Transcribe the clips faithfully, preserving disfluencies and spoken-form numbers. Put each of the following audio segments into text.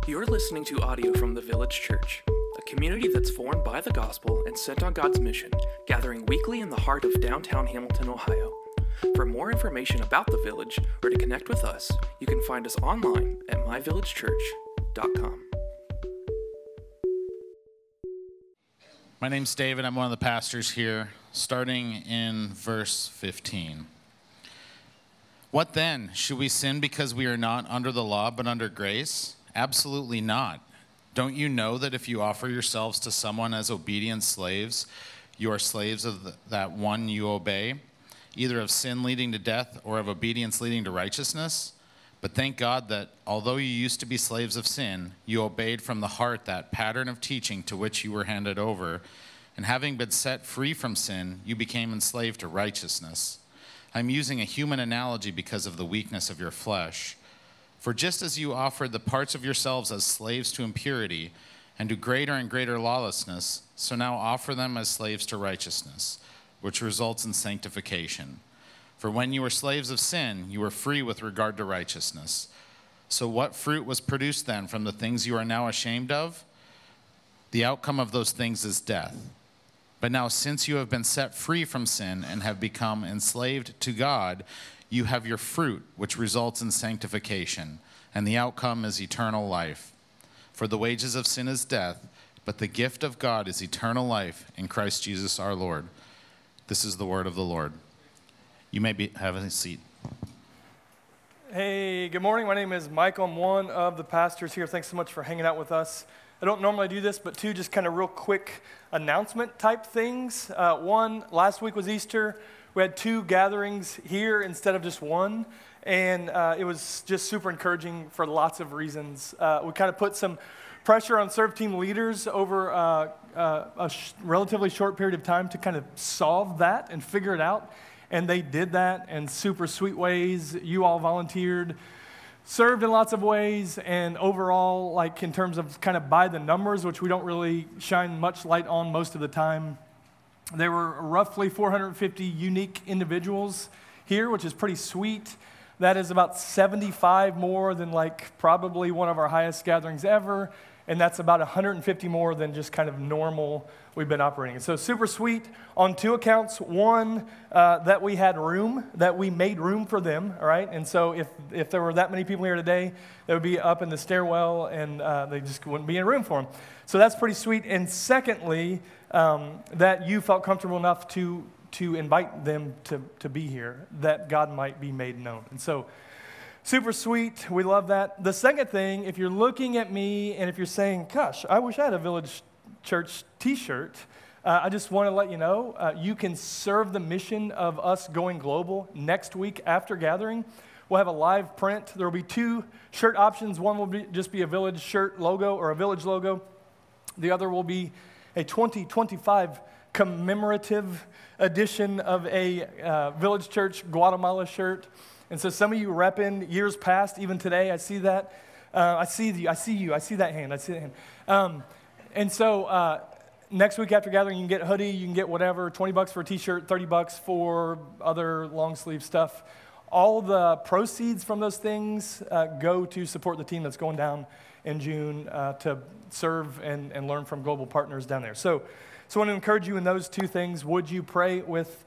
You're listening to audio from the Village Church, a community that's formed by the gospel and sent on God's mission, gathering weekly in the heart of downtown Hamilton, Ohio. For more information about the Village or to connect with us, you can find us online at my village church dot com. My name's David. I'm one of the pastors here, starting in verse fifteen. What then? Should we sin because we are not under the law but under grace? Absolutely not. Don't you know that if you offer yourselves to someone as obedient slaves, you are slaves of the, that one you obey, either of sin leading to death or of obedience leading to righteousness? But thank God that although you used to be slaves of sin, you obeyed from the heart that pattern of teaching to which you were handed over, and having been set free from sin, you became enslaved to righteousness. I'm using a human analogy because of the weakness of your flesh. For just as you offered the parts of yourselves as slaves to impurity and to greater and greater lawlessness, so now offer them as slaves to righteousness, which results in sanctification. For when you were slaves of sin, you were free with regard to righteousness. So what fruit was produced then from the things you are now ashamed of? The outcome of those things is death. But now since you have been set free from sin and have become enslaved to God, you have your fruit, which results in sanctification, and the outcome is eternal life. For the wages of sin is death, but the gift of God is eternal life in Christ Jesus our Lord. This is the word of the Lord. You may be, have a seat. Hey, good morning. My name is Michael. I'm one of the pastors here. Thanks so much for hanging out with us. I don't normally do this, but two just kind of real quick announcement type things. Uh, one, last week was Easter. We had two gatherings here instead of just one, and uh, it was just super encouraging for lots of reasons. Uh, we kind of put some pressure on serve team leaders over uh, uh, a sh- relatively short period of time to kind of solve that and figure it out, and they did that in super sweet ways. You all volunteered, served in lots of ways, and overall, like in terms of kind of by the numbers, which we don't really shine much light on most of the time, there were roughly four hundred fifty unique individuals here, which is pretty sweet. That is about seventy-five more than like probably one of our highest gatherings ever, and that's about one hundred fifty more than just kind of normal we've been operating. So super sweet on two accounts. One, uh, that we had room, that we made room for them, all right? And so if, if there were that many people here today, they would be up in the stairwell, and uh, they just wouldn't be in room for them. So that's pretty sweet. And secondly, um, that you felt comfortable enough to to invite them to, to be here, that God might be made known. And so super sweet. We love that. The second thing, if you're looking at me and if you're saying, gosh, I wish I had a Village Church t-shirt, uh, I just want to let you know, uh, you can serve the mission of us going global next week after gathering. We'll have a live print. There will be two shirt options. One will be just be a Village shirt logo or a Village logo. The other will be a twenty twenty-five commemorative edition of a uh, Village Church Guatemala shirt. And so some of you repping years past, even today, I see that. Uh, I see you. I see you. I see that hand. I see that hand. Um, and so uh, next week after gathering, you can get a hoodie, you can get whatever, twenty bucks for a t-shirt, thirty bucks for other long sleeve stuff. All the proceeds from those things uh, go to support the team that's going down in June uh, to serve and, and learn from global partners down there. So, so I want to encourage you in those two things. Would you pray with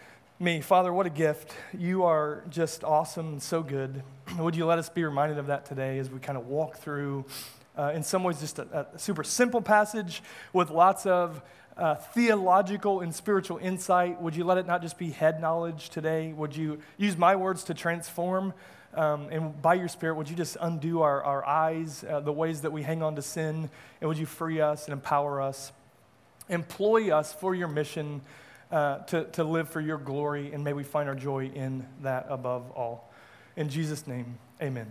me? Father, what a gift. You are just awesome and so good. Would you let us be reminded of that today as we kind of walk through, uh, in some ways, just a, a super simple passage with lots of uh, theological and spiritual insight. Would you let it not just be head knowledge today? Would you use my words to transform? Um, and by your Spirit, would you just undo our, our eyes, uh, the ways that we hang on to sin, and would you free us and empower us, employ us for your mission, uh, to, to live for your glory, and may we find our joy in that above all. In Jesus' name, amen.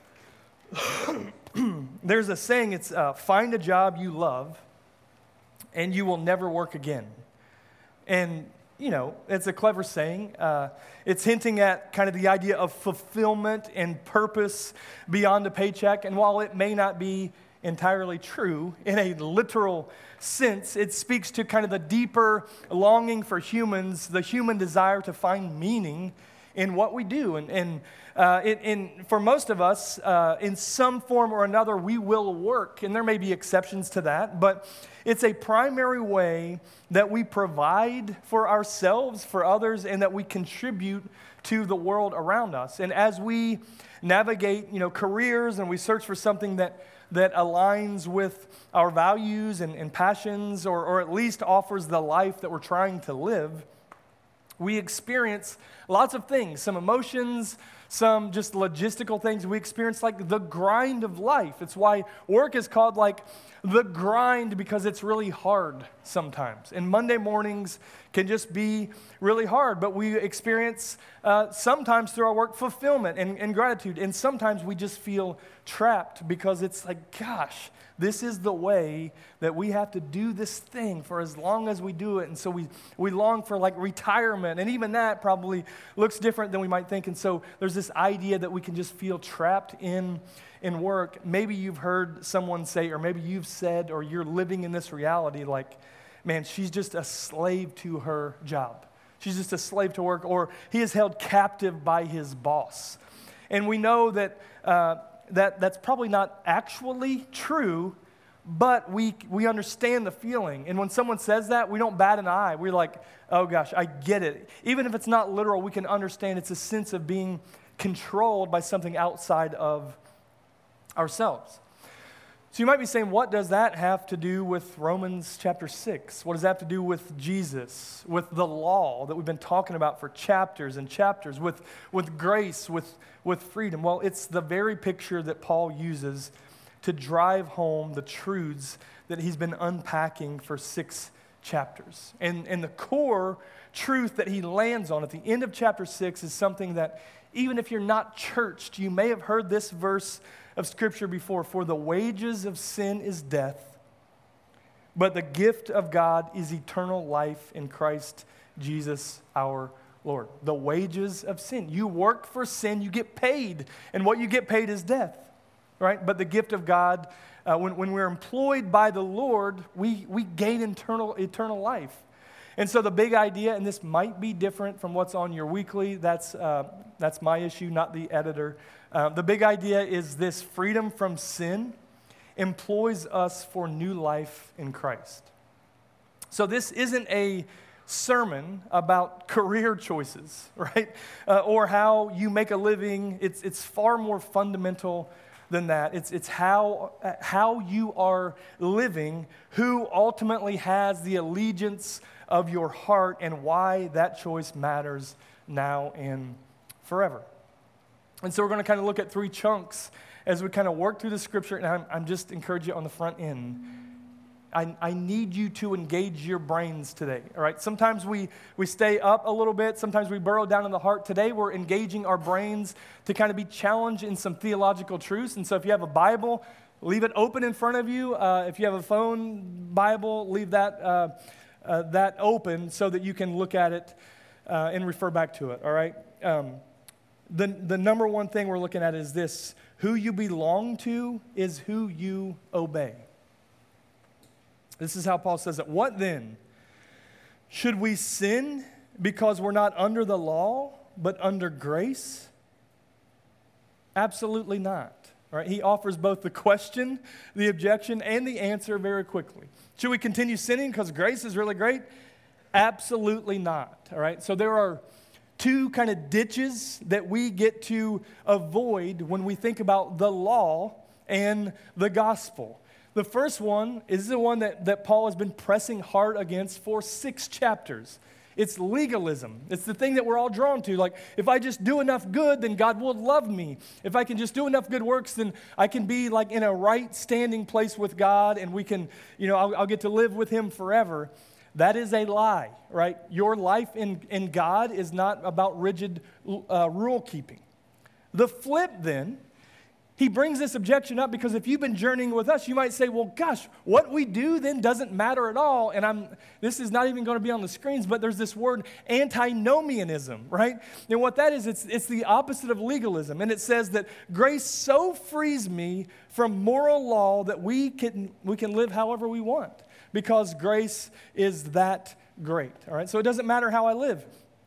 There's a saying, it's uh, find a job you love, and you will never work again. And you know, it's a clever saying. Uh, it's hinting at kind of the idea of fulfillment and purpose beyond a paycheck. And while it may not be entirely true in a literal sense, it speaks to kind of the deeper longing for humans, the human desire to find meaning in what we do. And, and uh, in, in, for most of us, uh, in some form or another, we will work. And there may be exceptions to that, but it's a primary way that we provide for ourselves, for others, and that we contribute to the world around us. And as we navigate, you know, careers and we search for something that that aligns with our values and, and passions, or, or at least offers the life that we're trying to live, we experience lots of things, some emotions, some just logistical things. We experience like the grind of life. It's why work is called like the grind, because it's really hard sometimes. And Monday mornings can just be really hard, but we experience uh, sometimes through our work fulfillment and, and gratitude. And sometimes we just feel trapped because it's like, gosh, this is the way that we have to do this thing for as long as we do it. And so we, we long for like retirement. And even that probably looks different than we might think. And so there's this idea that we can just feel trapped in, in work. Maybe you've heard someone say, or maybe you've said, or you're living in this reality like, man, she's just a slave to her job. She's just a slave to work, or he is held captive by his boss. And we know that uh, that that's probably not actually true, but we we understand the feeling. And when someone says that, we don't bat an eye. We're like, oh gosh, I get it. Even if it's not literal, we can understand it's a sense of being controlled by something outside of ourselves. So you might be saying, what does that have to do with Romans chapter six? What does that have to do with Jesus, with the law that we've been talking about for chapters and chapters, with, with grace, with, with freedom? Well, it's the very picture that Paul uses to drive home the truths that he's been unpacking for six chapters. And, and the core truth that he lands on at the end of chapter six is something that even if you're not churched, you may have heard this verse of Scripture before. For the wages of sin is death, but the gift of God is eternal life in Christ Jesus our Lord. The wages of sin. You work for sin, you get paid, and what you get paid is death, right? But the gift of God, uh, when, when we're employed by the Lord, we, we gain eternal, eternal life. And so the big idea, and this might be different from what's on your weekly, that's, uh, that's my issue, not the editor. Uh, the big idea is this: freedom from sin employs us for new life in Christ. So this isn't a sermon about career choices, right? Uh, or how you make a living. It's, it's far more fundamental than that. It's, it's how, uh, how you are living, who ultimately has the allegiance of your heart, and why that choice matters now and forever. And so we're going to kind of look at three chunks as we kind of work through the Scripture, and I'm, I'm just encourage you on the front end. I, I need you to engage your brains today, all right? Sometimes we, we stay up a little bit. Sometimes we burrow down in the heart. Today we're engaging our brains to kind of be challenged in some theological truths. And so if you have a Bible, leave it open in front of you. Uh, if you have a phone Bible, leave that, uh, uh, that open so that you can look at it uh, and refer back to it, all right? Um, the, the number one thing we're looking at is this: who you belong to is who you obey. This is how Paul says it. What then? Should we sin because we're not under the law, but under grace? Absolutely not. All right? He offers both the question, the objection, and the answer very quickly. Should we continue sinning because grace is really great? Absolutely not. All right? So there are two kind of ditches that we get to avoid when we think about the law and the gospel. The first one is the one that, that Paul has been pressing hard against for six chapters. It's legalism. It's the thing that we're all drawn to. Like, if I just do enough good, then God will love me. If I can just do enough good works, then I can be like in a right standing place with God, and we can, you know, I'll, I'll get to live with Him forever. That is a lie, right? Your life in, in God is not about rigid uh, rule keeping. The flip then, he brings this objection up because if you've been journeying with us, you might say, well, gosh, what we do then doesn't matter at all. And I'm this is not even going to be on the screens, but there's this word antinomianism, right? And what that is, it's, it's the opposite of legalism. And it says that grace so frees me from moral law that we can, we can live however we want because grace is that great, all right? So it doesn't matter how I live.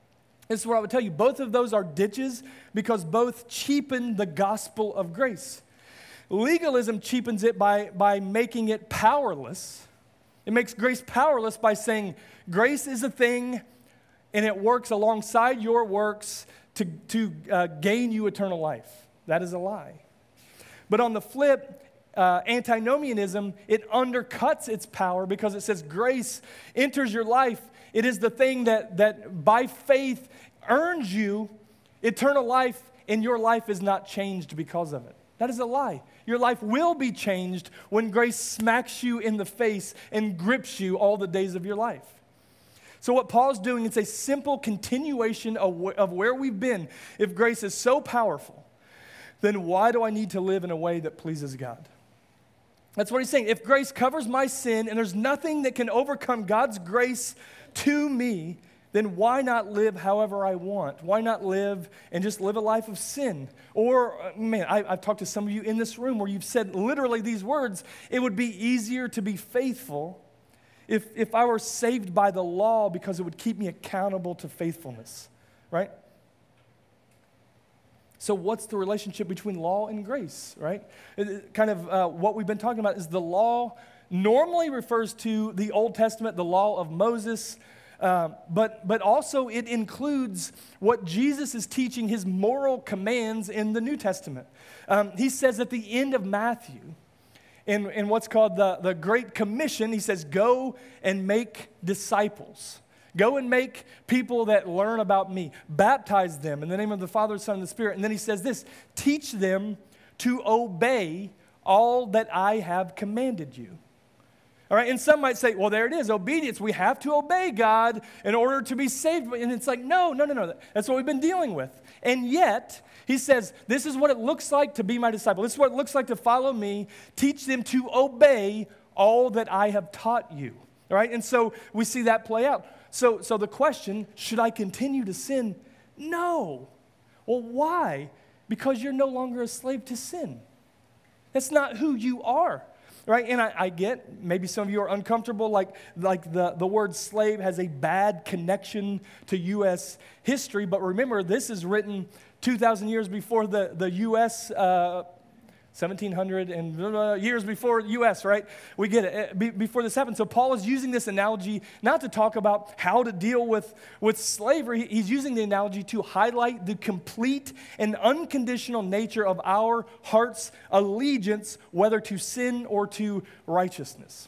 This is what I would tell you. Both of those are ditches because both cheapen the gospel of grace. Legalism cheapens it by, by making it powerless. It makes grace powerless by saying grace is a thing and it works alongside your works to, to uh, gain you eternal life. That is a lie. But on the flip, uh, antinomianism, it undercuts its power because it says grace enters your life. It is the thing that, that by faith earns you eternal life, and your life is not changed because of it. That is a lie. Your life will be changed when grace smacks you in the face and grips you all the days of your life. So what Paul's doing, it's a simple continuation of, wh- of where we've been. If grace is so powerful, then why do I need to live in a way that pleases God? That's what he's saying. If grace covers my sin and there's nothing that can overcome God's grace to me, then why not live however I want? Why not live and just live a life of sin? Or, uh, man, I, I've talked to some of you in this room where you've said literally these words, it would be easier to be faithful if, if I were saved by the law because it would keep me accountable to faithfulness, right? So what's the relationship between law and grace, right? It, it, kind of uh, what we've been talking about is the law normally refers to the Old Testament, the law of Moses, Um, but, but also it includes what Jesus is teaching, his moral commands in the New Testament. Um, he says at the end of Matthew, in, in what's called the, the Great Commission, he says, go and make disciples. Go and make people that learn about me. Baptize them in the name of the Father, Son, and the Spirit. And then he says this, teach them to obey all that I have commanded you. All right, and some might say, well, there it is, obedience. We have to obey God in order to be saved. And it's like, no, no, no, no. That's what we've been dealing with. And yet, he says, this is what it looks like to be my disciple. This is what it looks like to follow me. Teach them to obey all that I have taught you. All right, and so we see that play out. So, so the question, should I continue to sin? No. Well, why? Because you're no longer a slave to sin. That's not who you are. Right, and I, I get, maybe some of you are uncomfortable, like, like the, the word slave has a bad connection to U S history, but remember, this is written two thousand years before the, the U S, uh, seventeen hundred and uh, years before U S, right? We get it, be, before this happened. So Paul is using this analogy not to talk about how to deal with, with slavery. He's using the analogy to highlight the complete and unconditional nature of our heart's allegiance, whether to sin or to righteousness.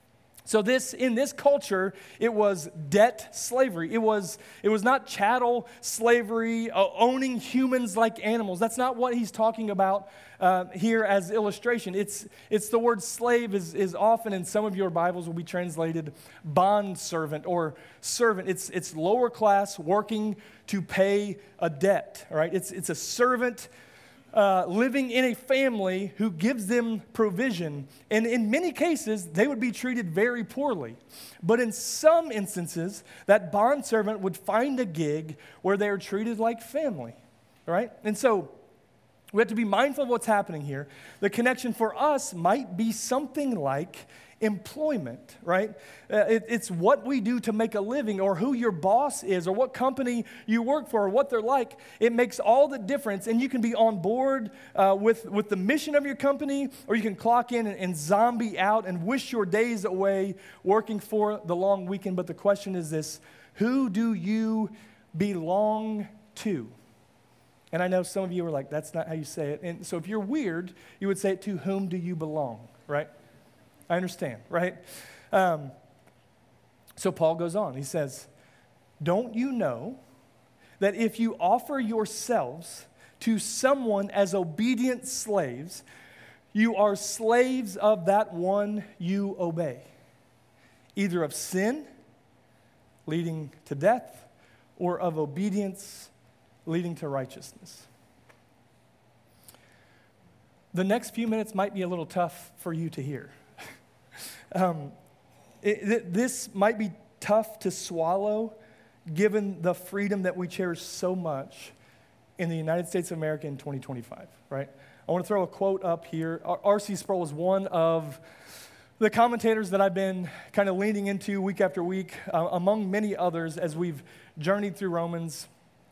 So this, in this culture, it was debt slavery. It was, it was not chattel slavery, uh, owning humans like animals. That's not what he's talking about uh, here as illustration. It's, it's the word slave is, is often in some of your Bibles will be translated bond servant or servant. It's, it's lower class working to pay a debt, all right? It's, it's a servant Uh, living in a family who gives them provision. And in many cases, they would be treated very poorly. But in some instances, that bondservant would find a gig where they are treated like family, right? And so we have to be mindful of what's happening here. The connection for us might be something like employment, right? Uh, it, it's what we do to make a living, or who your boss is, or what company you work for, or what they're like. It makes all the difference, and you can be on board uh, with, with the mission of your company, or you can clock in and, and zombie out and wish your days away working for the long weekend. But the question is this, who do you belong to? And I know some of you are like, that's not how you say it. And so if you're weird, you would say it to whom do you belong, right? I understand, right? Um, so Paul goes on. He says, don't you know that if you offer yourselves to someone as obedient slaves, you are slaves of that one you obey, either of sin, leading to death, or of obedience, leading to righteousness. The next few minutes might be a little tough for you to hear. Um, it, this might be tough to swallow given the freedom that we cherish so much in the United States of America in twenty twenty-five, right? I want to throw a quote up here. R C Sproul is one of the commentators that I've been kind of leaning into week after week, uh, among many others, as we've journeyed through Romans.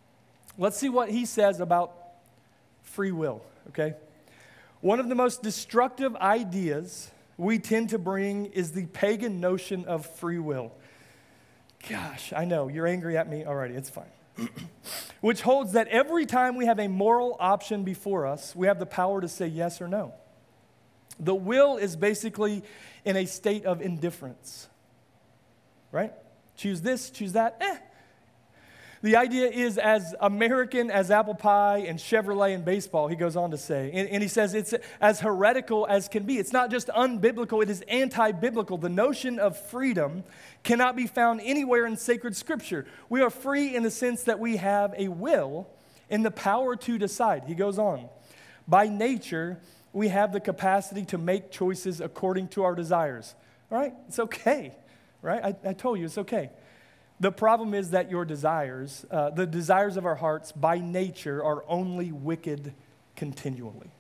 Let's see what he says about free will, okay? One of the most destructive ideas we tend to bring is the pagan notion of free will. Gosh, I know, you're angry at me already, it's fine. Which holds that every time we have a moral option before us, we have the power to say yes or no. The will is basically in a state of indifference, right? Choose this, choose that, eh. The idea is as American as apple pie and Chevrolet and baseball, he goes on to say. And, and he says it's as heretical as can be. It's not just unbiblical, it is anti-biblical. The notion of freedom cannot be found anywhere in sacred scripture. We are free in the sense that we have a will and the power to decide. He goes on. By nature, we have the capacity to make choices according to our desires. All right? It's okay, right? I, I told you it's okay. The problem is that your desires, uh, the desires of our hearts, by nature, are only wicked continually.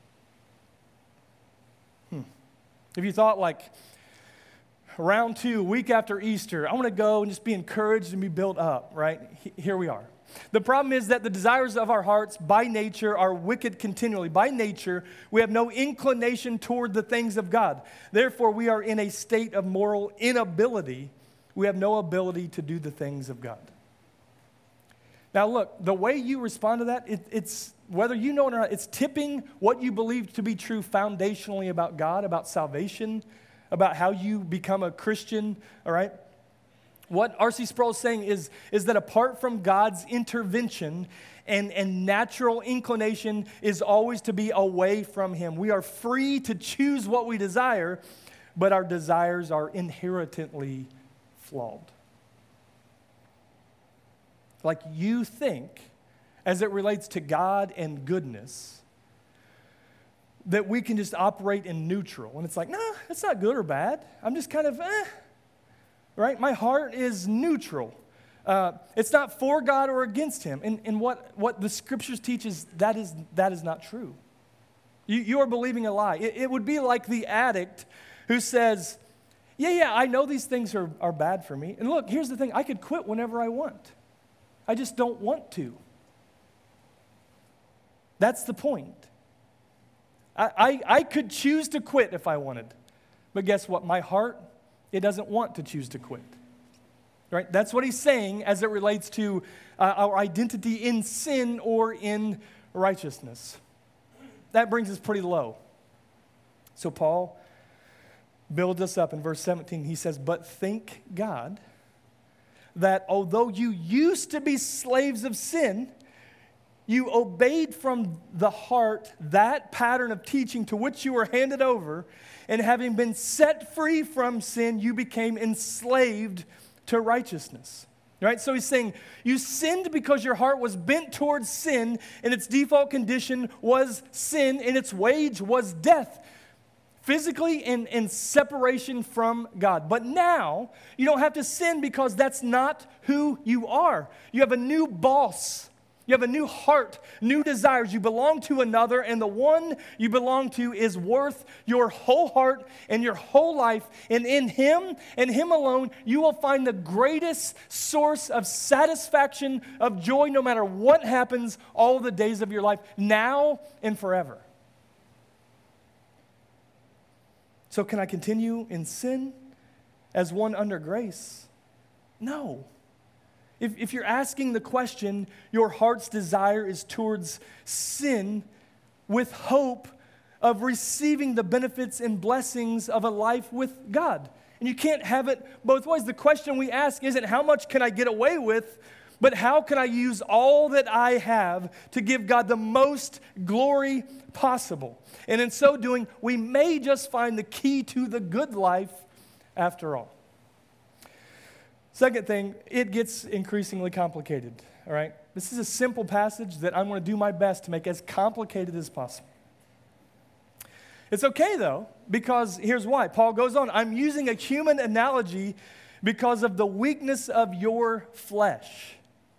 Hmm. If you thought like, round two, week after Easter, I want to go and just be encouraged and be built up, right? H- here we are. The problem is that the desires of our hearts, by nature, are wicked continually. By nature, we have no inclination toward the things of God. Therefore, we are in a state of moral inability. We have no ability to do the things of God. Now look, the way you respond to that, it, it's, whether you know it or not, it's tipping what you believe to be true foundationally about God, about salvation, about how you become a Christian, all right? What R C Sproul is saying is, is that apart from God's intervention and, and natural inclination is always to be away from Him. We are free to choose what we desire, but our desires are inherently flawed. Like you think, as it relates to God and goodness, that we can just operate in neutral. And it's like, no, nah, it's not good or bad. I'm just kind of, eh, right? My heart is neutral. Uh, it's not for God or against Him. And, and what, what the Scriptures teach is that is, that is not true. You, you are believing a lie. It, it would be like the addict who says, yeah, yeah, I know these things are, are bad for me. And look, here's the thing. I could quit whenever I want. I just don't want to. That's the point. I, I, I could choose to quit if I wanted. But guess what? My heart, it doesn't want to choose to quit. Right? That's what he's saying as it relates to uh, our identity in sin or in righteousness. That brings us pretty low. So Paul builds us up in verse seventeen. He says, but thank God that although you used to be slaves of sin, you obeyed from the heart that pattern of teaching to which you were handed over, and having been set free from sin, you became enslaved to righteousness. Right? So he's saying, you sinned because your heart was bent towards sin, and its default condition was sin, and its wage was death. Physically in, in separation from God. But now, you don't have to sin because that's not who you are. You have a new boss. You have a new heart, new desires. You belong to another, and the one you belong to is worth your whole heart and your whole life. And in Him and Him alone, you will find the greatest source of satisfaction, of joy, no matter what happens all the days of your life, now and forever. So can I continue in sin as one under grace? No. If, if you're asking the question, your heart's desire is towards sin with hope of receiving the benefits and blessings of a life with God. And you can't have it both ways. The question we ask isn't how much can I get away with, but how can I use all that I have to give God the most glory possible? And in so doing, we may just find the key to the good life after all. Second thing, it gets increasingly complicated, all right? This is a simple passage that I'm going to do my best to make as complicated as possible. It's okay, though, because here's why. Paul goes on, I'm using a human analogy because of the weakness of your flesh.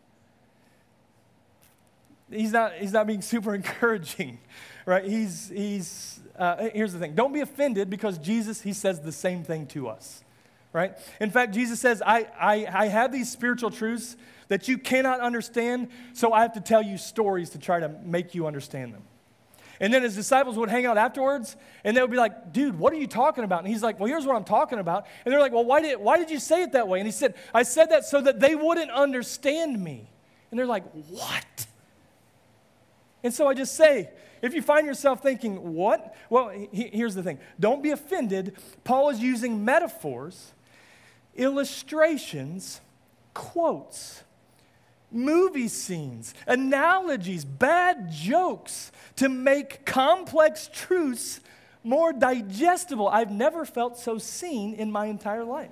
He's not, he's not being super encouraging, right? He's, he's uh, here's the thing. Don't be offended because Jesus, he says the same thing to us, right? In fact, Jesus says, I, I, I have these spiritual truths that you cannot understand, so I have to tell you stories to try to make you understand them. And then his disciples would hang out afterwards, and they would be like, dude, what are you talking about? And he's like, well, here's what I'm talking about. And they're like, well, why did, why did you say it that way? And he said, I said that so that they wouldn't understand me. And they're like, what? And so I just say, if you find yourself thinking, what? Well, he, here's the thing. Don't be offended. Paul is using metaphors, illustrations, quotes, movie scenes, analogies, bad jokes to make complex truths more digestible. I've never felt so seen in my entire life.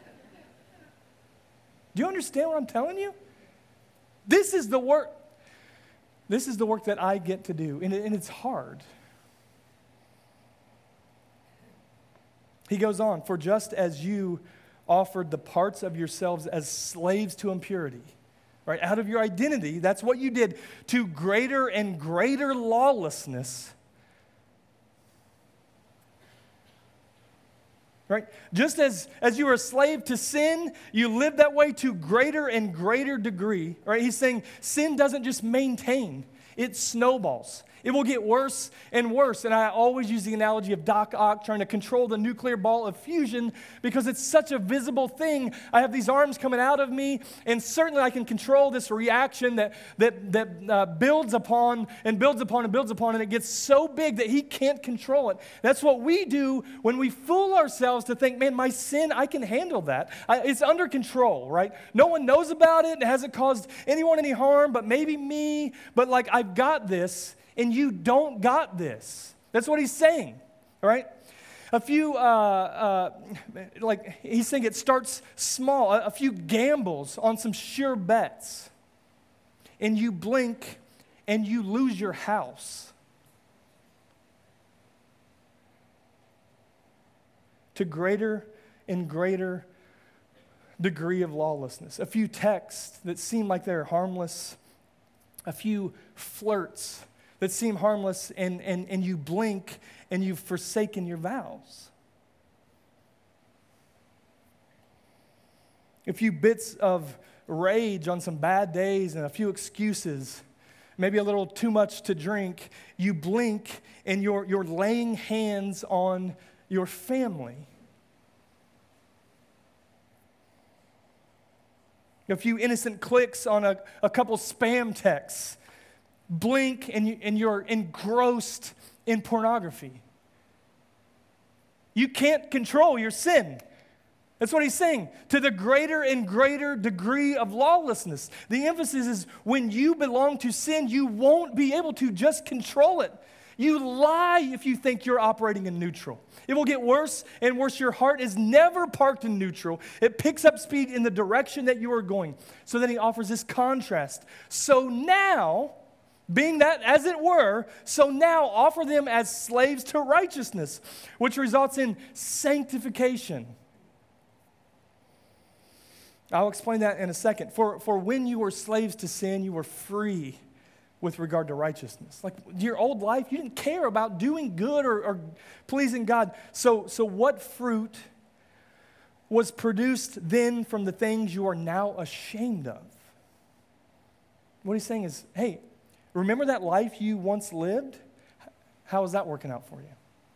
Do you understand what I'm telling you? This is the work. This is the work that I get to do, and, it, and it's hard. He goes on, for just as you offered the parts of yourselves as slaves to impurity, right, out of your identity, that's what you did, to greater and greater lawlessness, right? Just as, as you were a slave to sin, you lived that way to greater and greater degree, right? He's saying sin doesn't just maintain, it snowballs. It will get worse and worse. And I always use the analogy of Doc Ock trying to control the nuclear ball of fusion because it's such a visible thing. I have these arms coming out of me, and certainly I can control this reaction that, that, that uh, builds upon and builds upon and builds upon, and it gets so big that he can't control it. That's what we do when we fool ourselves to think, man, my sin, I can handle that. I, it's under control, right? No one knows about it. It hasn't caused anyone any harm, but maybe me. But like, I've got this. And you don't got this. That's what he's saying, all right? A few, uh, uh, like he's saying it starts small, a, a few gambles on some sure bets. And you blink and you lose your house. To greater and greater degree of lawlessness. A few texts that seem like they're harmless. A few flirts that seem harmless, and, and, and you blink and you've forsaken your vows. A few bits of rage on some bad days and a few excuses, maybe a little too much to drink, you blink and you're, you're laying hands on your family. A few innocent clicks on a, a couple spam texts. Blink and, you, and you're engrossed in pornography. You can't control your sin. That's what he's saying. To the greater and greater degree of lawlessness. The emphasis is when you belong to sin, you won't be able to just control it. You lie if you think you're operating in neutral. It will get worse and worse. Your heart is never parked in neutral. It picks up speed in the direction that you are going. So then he offers this contrast. So now, being that as it were, so now offer them as slaves to righteousness, which results in sanctification. I'll explain that in a second. For, for when you were slaves to sin, you were free with regard to righteousness. Like your old life, you didn't care about doing good or, or pleasing God. So, so what fruit was produced then from the things you are now ashamed of? What he's saying is, hey, remember that life you once lived? How is that working out for you?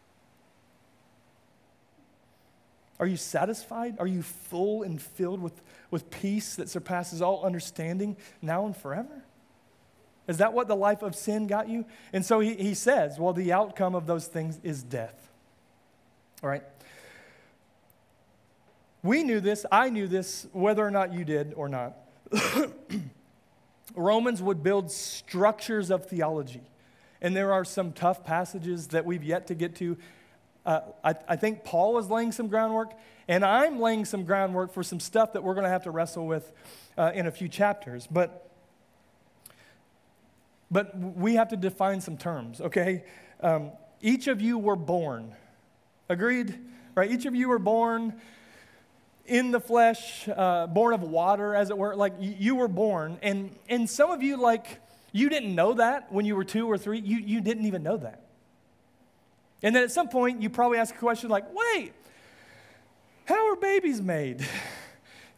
Are you satisfied? Are you full and filled with, with peace that surpasses all understanding now and forever? Is that what the life of sin got you? And so he, he says, well, the outcome of those things is death. All right? We knew this. I knew this, whether or not you did or not. Romans would build structures of theology. And there are some tough passages that we've yet to get to. Uh, I, I think Paul is laying some groundwork, and I'm laying some groundwork for some stuff that we're going to have to wrestle with uh, in a few chapters. But, but we have to define some terms, okay? Um, each of you were born. Agreed? Right? Each of you were born in the flesh, uh, born of water, as it were. Like, you, you were born. And, and some of you, like, you didn't know that when you were two or three. You, you didn't even know that. And then at some point, you probably ask a question like, wait, how are babies made?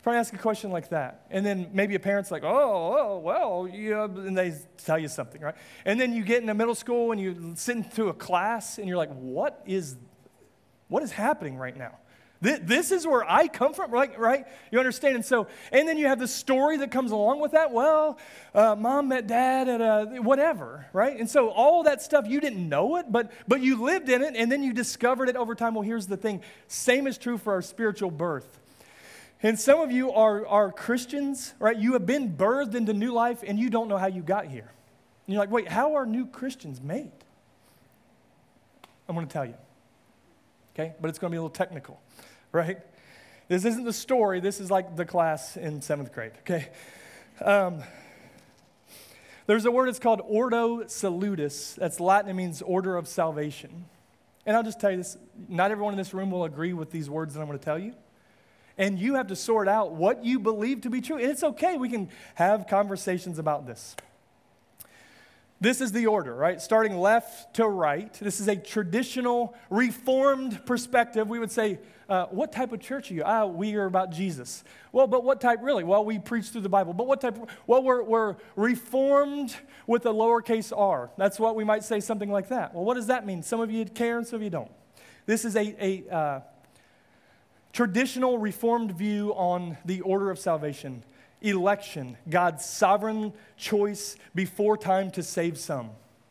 Probably ask a question like that. And then maybe a parent's like, oh, oh, well, yeah, and they tell you something, right? And then you get into middle school and you sit into a class and you're like, what is, what is happening right now? This, this is where I come from, right? Right? You understand? And so, and then you have the story that comes along with that. Well, uh, mom met dad at a whatever, right? And so all that stuff, you didn't know it, but but you lived in it, and then you discovered it over time. Well, here's the thing. Same is true for our spiritual birth. And some of you are, are Christians, right? You have been birthed into new life, and you don't know how you got here. And you're like, wait, how are new Christians made? I'm going to tell you, okay? But it's going to be a little technical, right? This isn't the story. This is like the class in seventh grade, okay? Um, there's a word, it's called ordo salutis. That's Latin. It means order of salvation. And I'll just tell you this. Not everyone in this room will agree with these words that I'm going to tell you. And you have to sort out what you believe to be true. And it's okay. We can have conversations about this. This is the order, right? Starting left to right. This is a traditional Reformed perspective. We would say, uh, what type of church are you? Ah, we are about Jesus. Well, but what type really? Well, we preach through the Bible. But what type? Well, we're, we're Reformed with a lowercase r. That's what we might say, something like that. Well, what does that mean? Some of you care and some of you don't. This is a... a uh, traditional Reformed view on the order of salvation, election, God's sovereign choice before time to save some.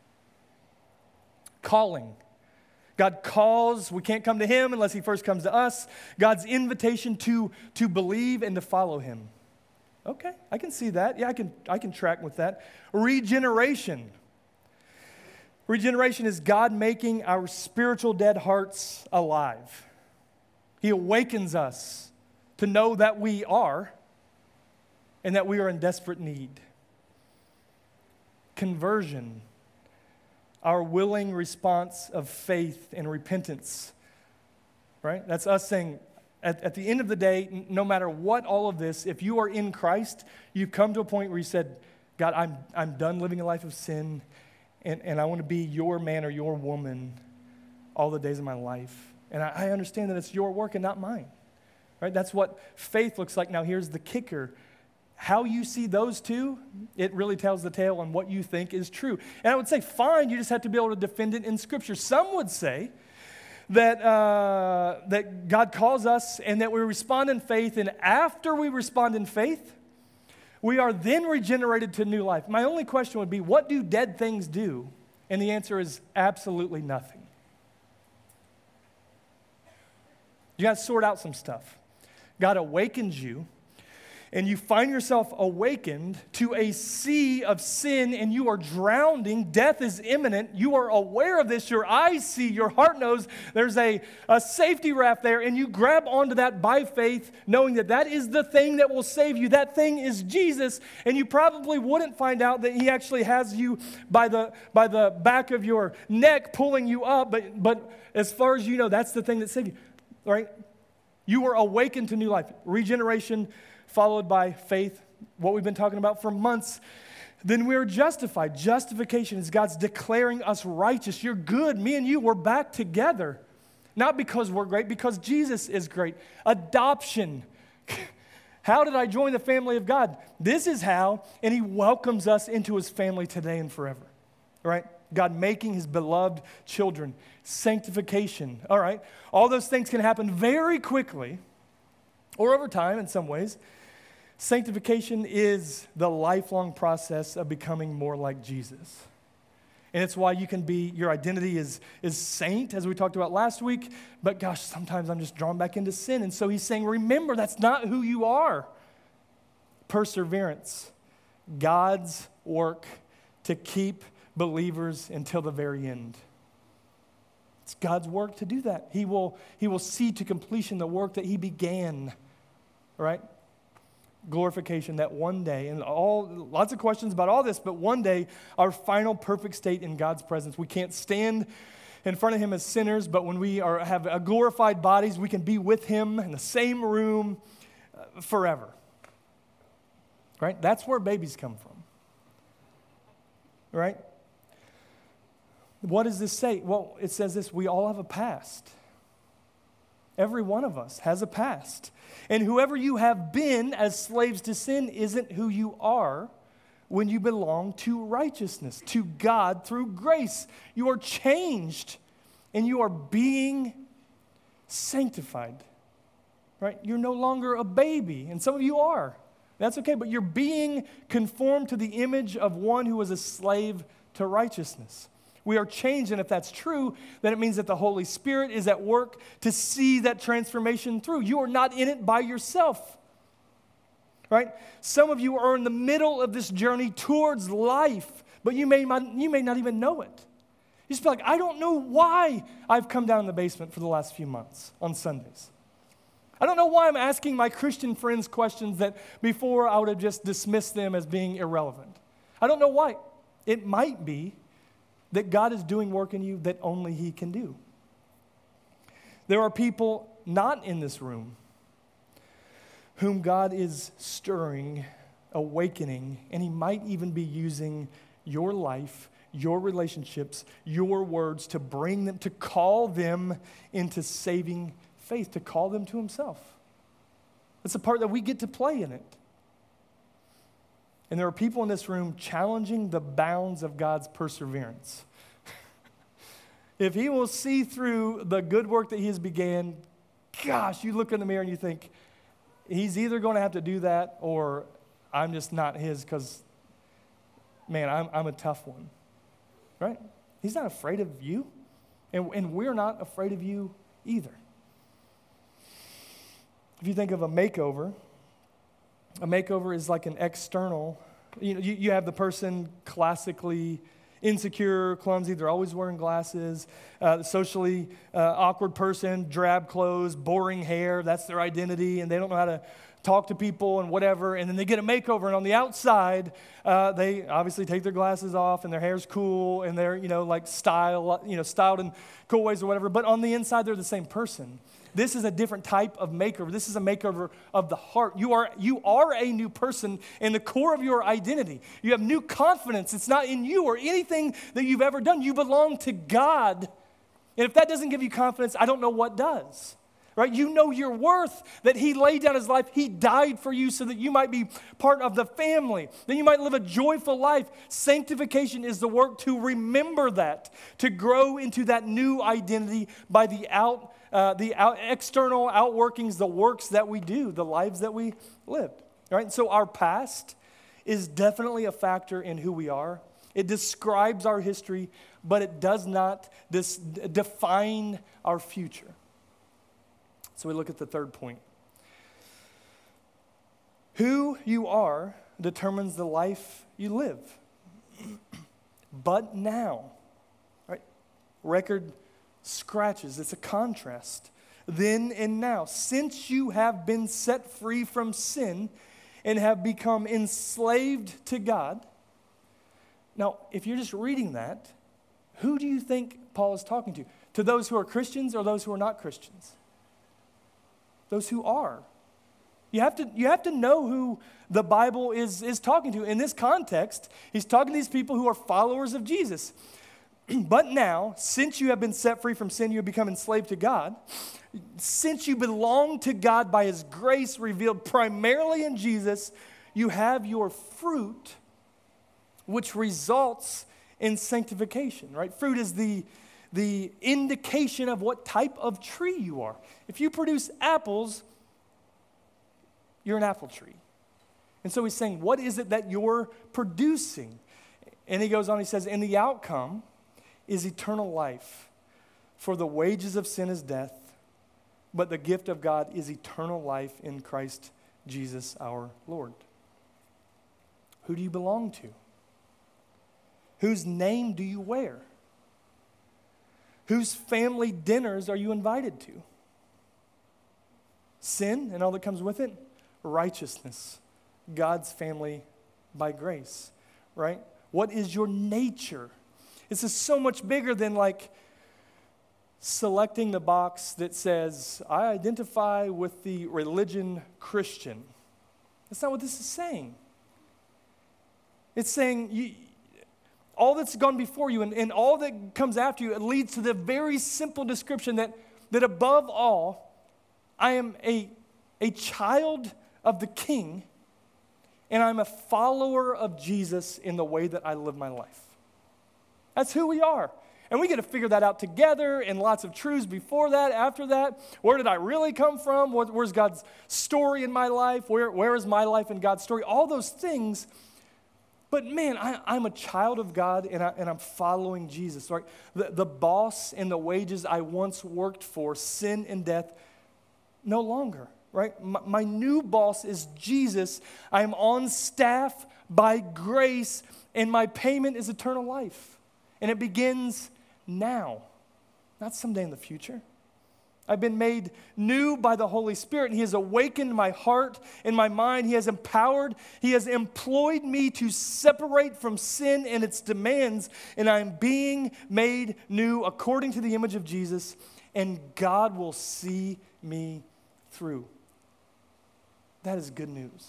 Calling. God calls, we can't come to him unless he first comes to us. God's invitation to, to believe and to follow him. Okay, I can see that. Yeah, I can, I can track with that. Regeneration. Regeneration is God making our spiritual dead hearts alive. He awakens us to know that we are and that we are in desperate need. Conversion, our willing response of faith and repentance, right? That's us saying, at, at the end of the day, no matter what all of this, if you are in Christ, you've come to a point where you said, God, I'm, I'm done living a life of sin, and, and I want to be your man or your woman all the days of my life. And I, I understand that it's your work and not mine, right? That's what faith looks like. Now, here's the kicker. How you see those two, it really tells the tale on what you think is true. And I would say, fine, you just have to be able to defend it in Scripture. Some would say that, uh, that God calls us and that we respond in faith, and after we respond in faith, we are then regenerated to new life. My only question would be, what do dead things do? And the answer is absolutely nothing. You got to sort out some stuff. God awakens you, and you find yourself awakened to a sea of sin, and you are drowning. Death is imminent. You are aware of this. Your eyes see, your heart knows there's a, a safety raft there, and you grab onto that by faith, knowing that that is the thing that will save you. That thing is Jesus, and you probably wouldn't find out that he actually has you by the, by the back of your neck pulling you up, but, but as far as you know, that's the thing that saved you. Right? You were awakened to new life. Regeneration followed by faith, what we've been talking about for months. Then we are justified. Justification is God's declaring us righteous. You're good. Me and you, we're back together. Not because we're great, because Jesus is great. Adoption. How did I join the family of God? This is how, and he welcomes us into his family today and forever. Right? God making his beloved children. Sanctification. All right. All those things can happen very quickly or over time in some ways. Sanctification is the lifelong process of becoming more like Jesus. And it's why you can be, your identity is, is saint, as we talked about last week. But gosh, sometimes I'm just drawn back into sin. And so he's saying, remember, that's not who you are. Perseverance. God's work to keep believers until the very end. It's God's work to do that. He will, he will see to completion the work that he began, right? Glorification, that one day, and all lots of questions about all this, but one day, our final perfect state in God's presence. We can't stand in front of him as sinners, but when we are have a glorified bodies, we can be with him in the same room uh, forever. Right? That's where babies come from. Right? What does this say? Well, it says this, we all have a past. Every one of us has a past. And whoever you have been as slaves to sin isn't who you are when you belong to righteousness, to God through grace. You are changed and you are being sanctified, right? You're no longer a baby, and some of you are. That's okay, but you're being conformed to the image of one who was a slave to righteousness. We are changed, and if that's true, then it means that the Holy Spirit is at work to see that transformation through. You are not in it by yourself, right? Some of you are in the middle of this journey towards life, but you may not, you may not even know it. You just be like, I don't know why I've come down in the basement for the last few months on Sundays. I don't know why I'm asking my Christian friends questions that before I would have just dismissed them as being irrelevant. I don't know why. It might be that God is doing work in you that only He can do. There are people not in this room whom God is stirring, awakening, and He might even be using your life, your relationships, your words to bring them, to call them into saving faith, to call them to Himself. That's the part that we get to play in it. And there are people in this room challenging the bounds of God's perseverance. If He will see through the good work that He has began, gosh, you look in the mirror and you think, He's either going to have to do that or I'm just not His because, man, I'm, I'm a tough one, right? He's not afraid of you, and, and we're not afraid of you either. If you think of a makeover, a makeover is like an external, you know, you, you have the person classically insecure, clumsy, they're always wearing glasses, uh, socially uh, awkward person, drab clothes, boring hair, that's their identity, and they don't know how to talk to people and whatever, and then they get a makeover, and on the outside, uh, they obviously take their glasses off, and their hair's cool, and they're, you know, like style, you know, styled in cool ways or whatever, but on the inside, they're the same person. This is a different type of makeover. This is a makeover of the heart. You are, you are a new person in the core of your identity. You have new confidence. It's not in you or anything that you've ever done. You belong to God. And if that doesn't give you confidence, I don't know what does. Right? You know your worth, that He laid down His life. He died for you so that you might be part of the family, that you might live a joyful life. Sanctification is the work to remember that, to grow into that new identity by the out Uh, the out, external outworkings, the works that we do, the lives that we live. Right? So our past is definitely a factor in who we are. It describes our history, but it does not dis- define our future. So we look at the third point. Who you are determines the life you live. But now, right? Record scratches. It's a contrast. Then and now, since you have been set free from sin and have become enslaved to God. Now, if you're just reading that, who do you think Paul is talking to? To those who are Christians or those who are not Christians? Those who are. You have to, you have to know who the Bible is, is talking to. In this context, he's talking to these people who are followers of Jesus. But now, since you have been set free from sin, you have become enslaved to God. Since you belong to God by His grace revealed primarily in Jesus, you have your fruit, which results in sanctification, right? Fruit is the, the indication of what type of tree you are. If you produce apples, you're an apple tree. And so he's saying, what is it that you're producing? And he goes on, he says, and the outcome is eternal life. For the wages of sin is death, but the gift of God is eternal life in Christ Jesus our Lord. Who do you belong to? Whose name do you wear? Whose family dinners are you invited to? Sin and all that comes with it? Righteousness. God's family by grace, right? What is your nature? This is so much bigger than like selecting the box that says, I identify with the religion Christian. That's not what this is saying. It's saying you, all that's gone before you and, and all that comes after you, it leads to the very simple description that, that above all, I am a, a child of the King, and I'm a follower of Jesus in the way that I live my life. That's who we are. And we get to figure that out together, and lots of truths before that, after that. Where did I really come from? Where, where's God's story in my life? Where, where is my life in God's story? All those things. But man, I, I'm a child of God, and, I, and I'm following Jesus. Right? The, the boss and the wages I once worked for, sin and death, no longer. Right? My, my new boss is Jesus. I am on staff by grace, and my payment is eternal life. And it begins now, not someday in the future. I've been made new by the Holy Spirit, and He has awakened my heart and my mind. He has empowered, He has employed me to separate from sin and its demands, and I am being made new according to the image of Jesus, and God will see me through. That is good news.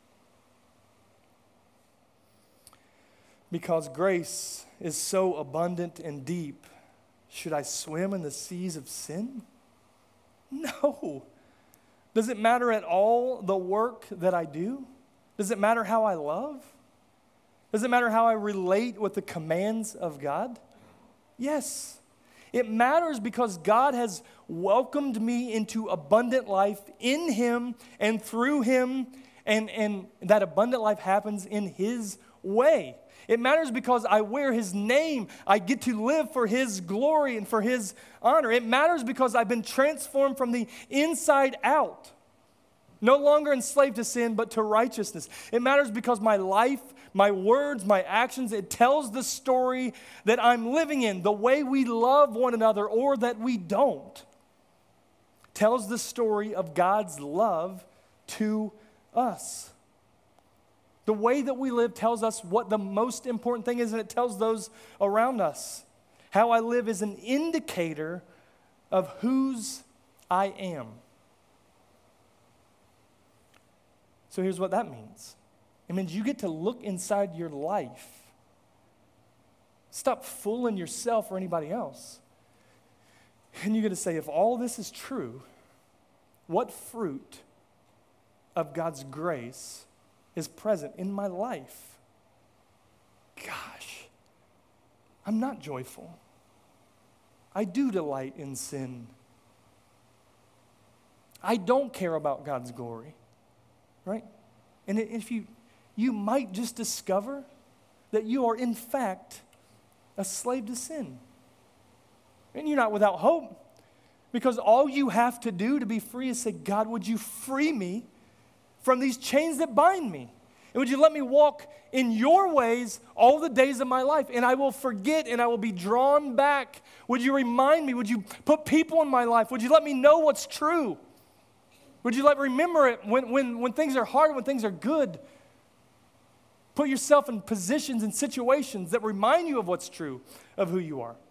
Because grace is so abundant and deep, should I swim in the seas of sin? No. Does it matter at all the work that I do? Does it matter how I love? Does it matter how I relate with the commands of God? Yes. It matters because God has welcomed me into abundant life in Him and through Him, and, and that abundant life happens in His way. It matters because I wear His name. I get to live for His glory and for His honor. It matters because I've been transformed from the inside out. No longer enslaved to sin, but to righteousness. It matters because my life, my words, my actions, it tells the story that I'm living in, the way we love one another or that we don't. It tells the story of God's love to us. The way that we live tells us what the most important thing is, and it tells those around us. How I live is an indicator of whose I am. So here's what that means. It means you get to look inside your life. Stop fooling yourself or anybody else. And you get to say, if all this is true, what fruit of God's grace is present in my life? Gosh, I'm not joyful. I do delight in sin. I don't care about God's glory, right? And if you, you might just discover that you are in fact a slave to sin. And you're not without hope, because all you have to do to be free is say, God, would you free me from these chains that bind me? And would you let me walk in your ways all the days of my life? And I will forget and I will be drawn back. Would you remind me? Would you put people in my life? Would you let me know what's true? Would you let me remember it when, when, when things are hard, when things are good? Put yourself in positions and situations that remind you of what's true, of who you are.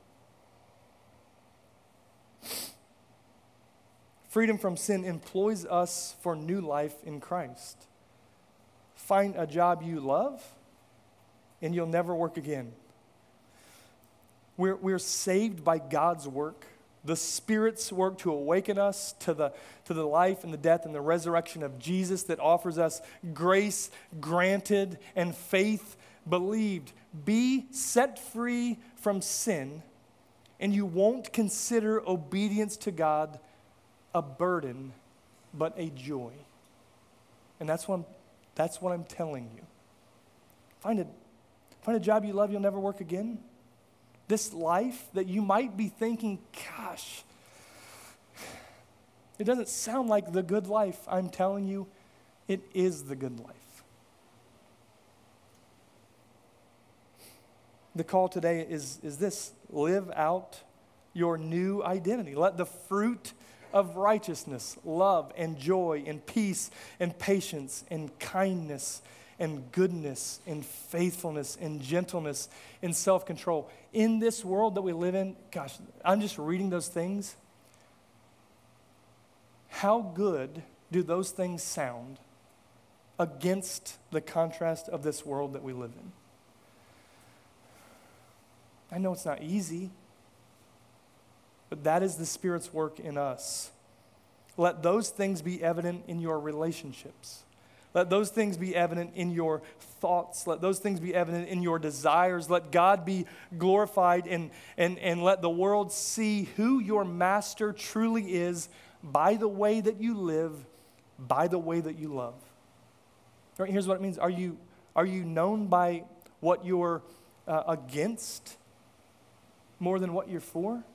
Freedom from sin employs us for new life in Christ. Find a job you love, and you'll never work again. We're, we're saved by God's work, the Spirit's work to awaken us to the, to the life and the death and the resurrection of Jesus that offers us grace granted and faith believed. Be set free from sin, and you won't consider obedience to God a burden, but a joy. And that's what I'm, that's what I'm telling you. Find a, find a job you love, you'll never work again. This life that you might be thinking, gosh, it doesn't sound like the good life. I'm telling you, it is the good life. The call today is, is this: live out your new identity. Let the fruit of righteousness, love and joy and peace and patience and kindness and goodness and faithfulness and gentleness and self-control. In this world that we live in, gosh, I'm just reading those things. How good do those things sound against the contrast of this world that we live in? I know it's not easy, but that is the Spirit's work in us. let those things be evident in your relationships. Let those things be evident in your thoughts. Let those things be evident in your desires. Let God be glorified, and, and, and let the world see who your master truly is by the way that you live, by the way that you love. All right, here's what it means. Are you, are you known by what you're uh, against more than what you're for?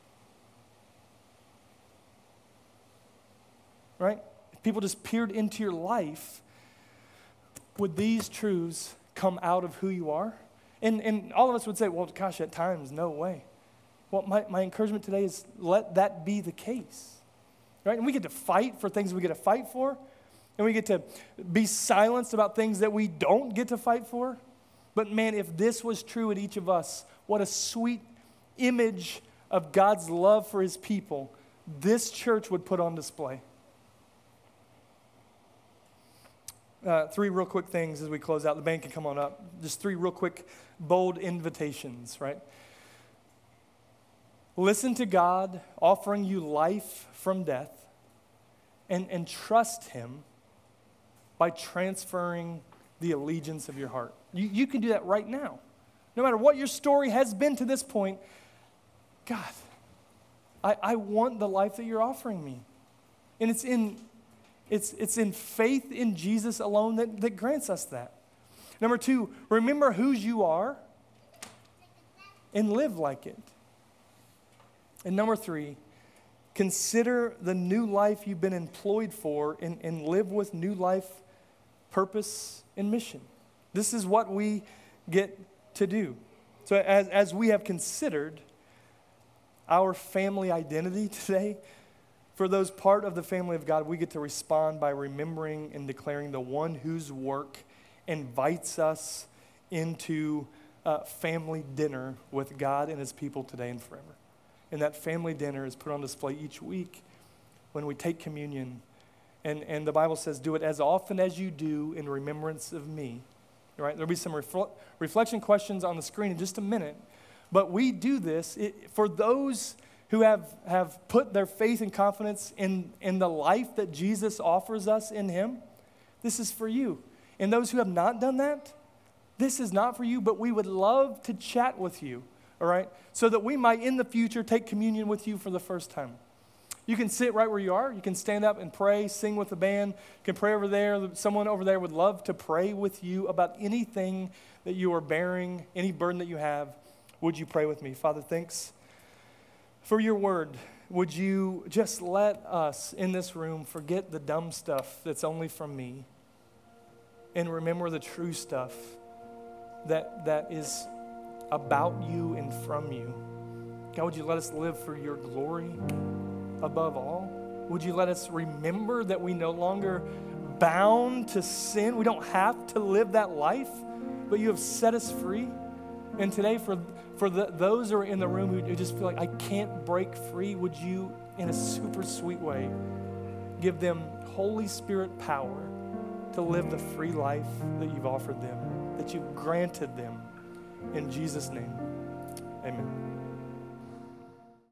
Right? If people just peered into your life, would these truths come out of who you are? And, and all of us would say, well, gosh, at times, no way. Well, my, my encouragement today is let that be the case. Right? And we get to fight for things we get to fight for. And we get to be silenced about things that we don't get to fight for. But man, if this was true in each of us, what a sweet image of God's love for his people this church would put on display. Uh, three real quick things as we close out. The band can come on up. Just three real quick, bold invitations, right? Listen to God offering you life from death, and, and trust him by transferring the allegiance of your heart. You, you can do that right now. No matter what your story has been to this point, God, I, I want the life that you're offering me. And it's in It's, it's in faith in Jesus alone that, that grants us that. Number two, remember whose you are and live like it. And number three, consider the new life you've been employed for and, and live with new life, purpose, and mission. This is what we get to do. So as, as we have considered our family identity today, for those part of the family of God, we get to respond by remembering and declaring the one whose work invites us into uh, family dinner with God and his people today and forever. And that family dinner is put on display each week when we take communion. And, and the Bible says, do it as often as you do in remembrance of me. Right? There'll be some refl- reflection questions on the screen in just a minute. But we do this it, for those who have, have put their faith and confidence in, in the life that Jesus offers us in him. This is for you. And those who have not done that, this is not for you, but we would love to chat with you, all right, so that we might in the future take communion with you for the first time. You can sit right where you are. You can stand up and pray, sing with the band. You can pray over there. Someone over there would love to pray with you about anything that you are bearing, any burden that you have. Would you pray with me? Father, thanks for your word. Would you just let us in this room forget the dumb stuff that's only from me and remember the true stuff that that is about you and from you. God, would you let us live for your glory above all? Would you let us remember that we no longer bound to sin? We don't have to live that life, but you have set us free. And today, for, for the, those who are in the room who, who just feel like, I can't break free, would you, in a super sweet way, give them Holy Spirit power to live the free life that you've offered them, that you've granted them. In Jesus' name, amen.